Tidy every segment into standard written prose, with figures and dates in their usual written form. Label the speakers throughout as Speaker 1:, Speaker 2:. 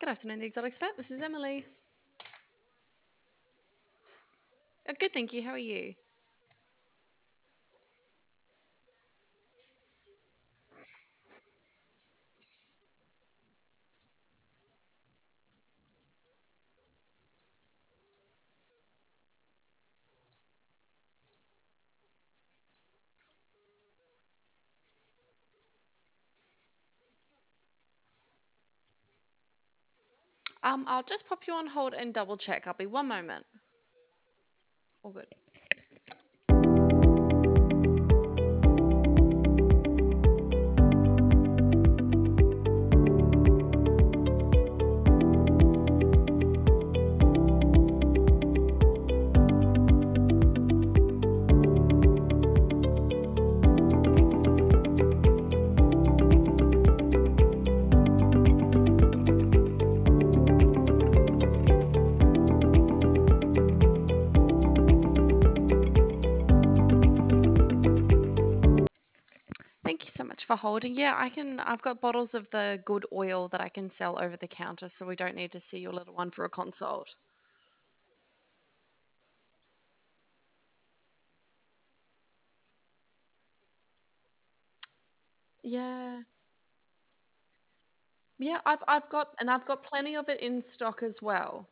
Speaker 1: Good afternoon, the Exotics Vet. This is Emily. Good, thank you. How are you? I'll just pop you on hold and double check. I'll be one moment. All good. Thank you so much for holding. Yeah, I've got bottles of the good oil that I can sell over the counter, so we don't need to see your little one for a consult. Yeah. Yeah, I've got plenty of it in stock as well.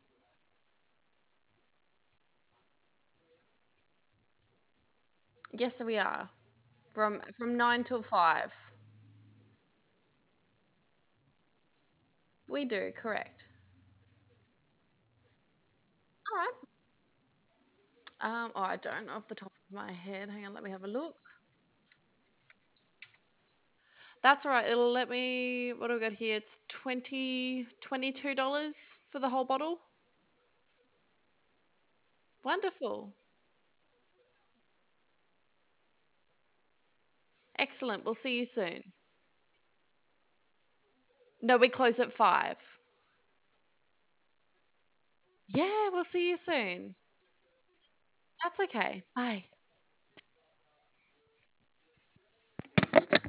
Speaker 1: Yes, we are. From 9 till 5. We do, correct. All right. I don't know off the top of my head. Hang on, let me have a look. That's all right. It'll let me. What do we got here? It's $22 for the whole bottle. Wonderful. Excellent. We'll see you soon. No, we close at 5. Yeah, we'll see you soon. That's okay. Bye.